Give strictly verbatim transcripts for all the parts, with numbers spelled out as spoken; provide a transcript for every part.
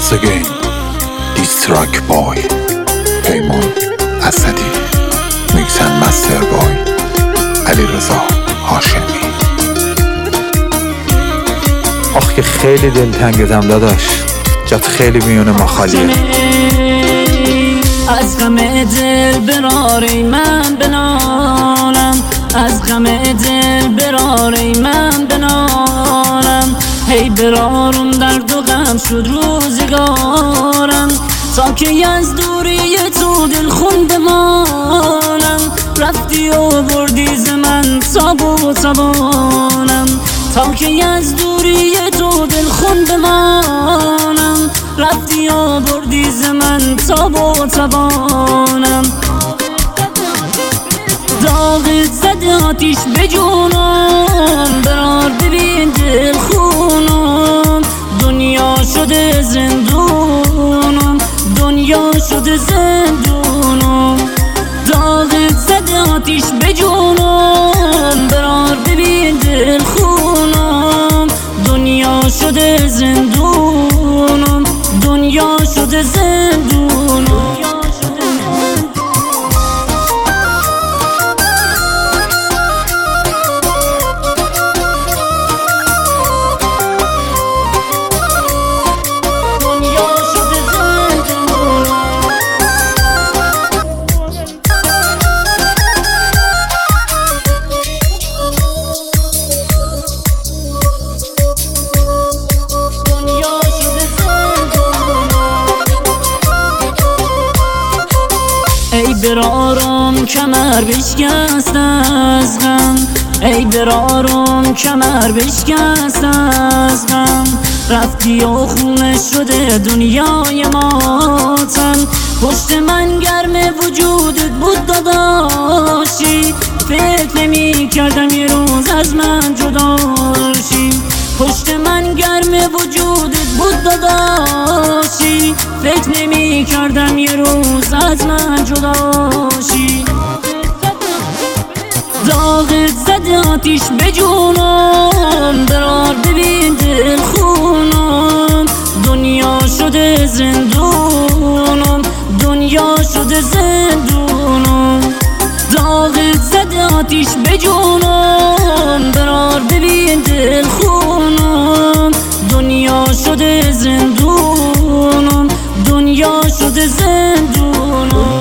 once again دیستراک بای پیمان اسدی میکسن مستر بای علیرضا هاشمی. آخ که خیلی دلتنگتم داداش، جات خیلی میونه ما خالیه. از غم دل براره من بنالم، از غم دل براره من بنالم. هی برارم درد و غم شد روزگارم، تا که از دوری تو دل خون بمانم. رفتی و بردی ز من تاب و توانم، تا که از دوری تو دل خون بمانم. رفتی و بردی ز من تاب و توانم. داغت زده آتیش به جونم، برار ببین دل خونم. دنیا شده زندونم، دنیا شده زندونم. داغت زده آتیش به جونم، برار ببین دل خونم. دنیا شده زندونم، دنیا شده زندونم. ای برارم کمر بشکست از غم، ای برارم کمر بشکست از غم. رفتی و خونه شده دنیای ما تن. پشت من گرم وجودت بود داداشی، فکر نمی کردم یه روز از من جداشی. پشت من گرم وجودت بود داداشی، فکر نمی کردم یه روز از من جداشی. داغت زده آتیش به جونم، برار ببین دل خونم. دنیا شده زندونم، دنیا شده زندونم. داغت زده آتیش به جونم، برار ببین دل خونم. دنیا شده زندونم، دنیا شده زندونم.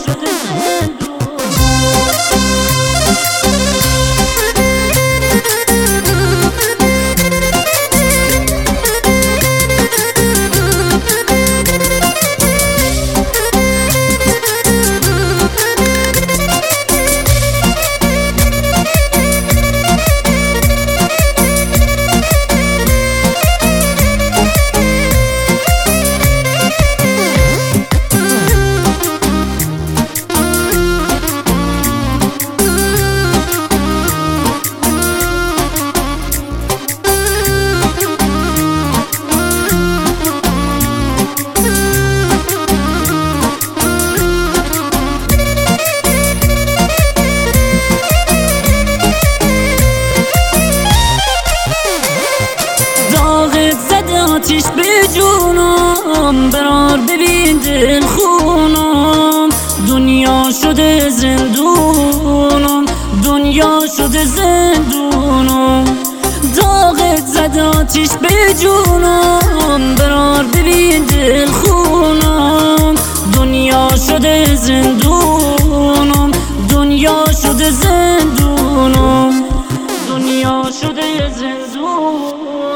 آتیش به جونم، برار ببین دل خونم. دنیا شده زندونم، دنیا شده زندونم. داغت زده آتیش به جونم، برار ببین دل خونم. دنیا شده زندونم، دنیا شده زندونم. دنیا شده زندونم.